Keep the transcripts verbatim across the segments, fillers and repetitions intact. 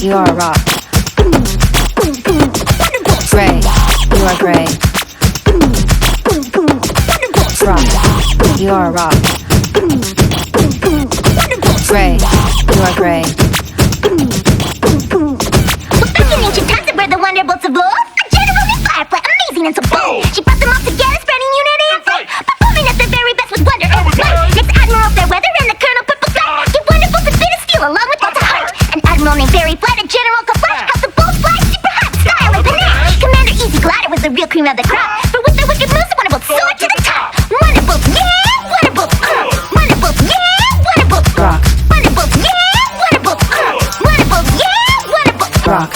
You are rock. Gray. You are gray. Rock. You are rock. Gray. You are gray. Well, back in ancient times, there were the wonderbolts of love. A general and firefly, amazing and so bold. She brought them all together, spreading unity and fight, performing at their very best with wonder and might. Next Admiral Fairweather and the Colonel Purple Sky gave wonderbolts a bit of steel along with lots of heart. An Admiral named Fairy Flight, a General called Flash, had the bold fly, super hot style and panache. Commander Easy Glider was the real cream of the crop, for with their wicked moves, the wonderbolts soared to the top. Wonderbolts, yeah, wonderbolts, uh, wonderbolts, yeah, wonderbolts, Rock. wonderbolts, yeah, wonderbolts, uh, wonderbolts, yeah, wonderbolts, Rock.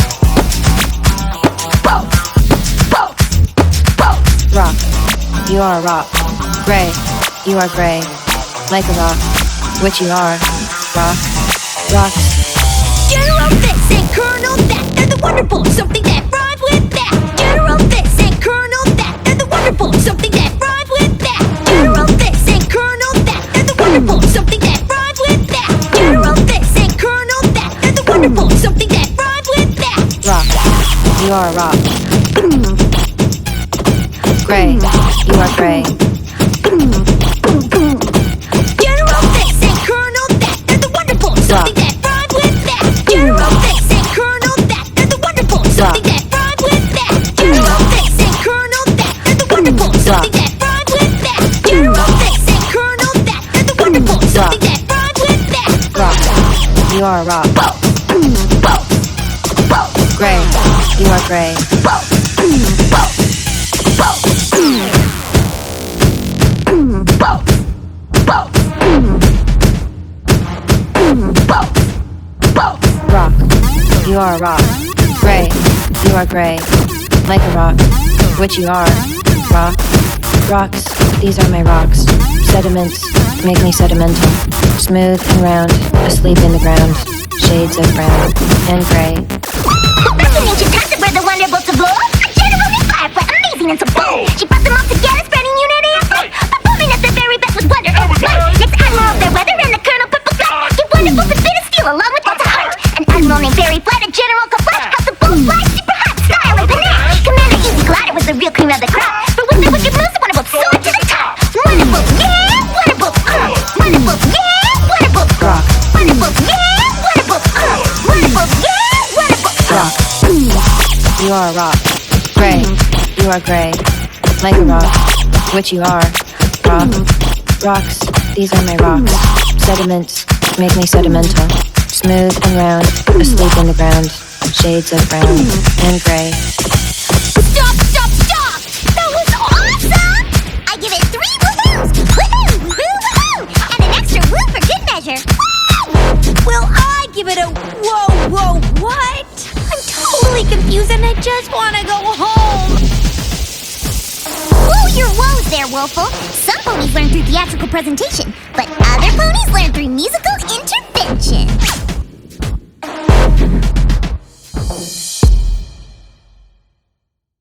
bolt, bolt, bolt. Rock. You are rock. Gray. You are gray. Like a rock. Which you are. Rock. Rock. General this and Colonel that, they're the wonderful, something that rhymes with that. General this and Colonel that, they're the wonderful, something that rhymes with that. General this and Colonel that, they're the wonderful, something that rhymes with that. General this and Colonel that, they're the wonderful, something that rhymes with that. Rock. You are rock. Gray. You are gray. General this and Colonel that, they're the wonderful, something that rhymes with that. General this and Colonel that, they're the wonderful, something that rhymes with that. General this and Colonel that, they're the wonderful, something that rhymes with that. General this and Colonel that, they're the wonderful, something that rhymes with that. Rock. You are rock. Bolt, bolt, bolt, Gray. You are gray. bolt, bolt, bolt, bolt, bolt, bolt, bolt. Rock. You are rock. Gray. You are gray. Like a rock. Which you are. Rock. Rocks. These are my rocks. Sediments make me sedimental. Smooth and round. Asleep in the ground. Shades of brown and gray. Back in ancient times, there were the wonderbolts of love. A general and firefly, amazing and so bold. She brought them all together, spreading unity and fight, performing at their very best with wonder and might. Next Admiral Fairweather and the Colonel Purple Sky gave wonderbolts a bit of steel along with lots of heart. An Admiral named Fairy Flight, a General called Flash, had the bold fly, super hot style and panache. Commander Easy Glider was the real cream of the crop, for with their wicked moves, the wonderbolts soared to the top. Wonderbolts, yeah, wonderbolts, uh, wonderbolts, yeah, wonderbolts, Rock. wonderbolts, yeah, wonderbolts, uh, wonderbolts, yeah, wonderbolts. Rock. You are rock. Gray. You are gray. Like a rock. Which you are. Rock. Rocks. These are my rocks. Sediments make me sedimental. Smooth and round. Asleep in the ground. Shades of brown and gray. Stop, stop, stop! That was awesome! I give it three woohoos! Woohoo! Woohoo! Woohoo! And an extra woo for good measure! Woo! Well, I give it a whoa, whoa, what? I'm totally confused and I just want to go home! Whoa, your woes there, Woeful! Some ponies learn through theatrical presentation, but other ponies learn through musical intervention!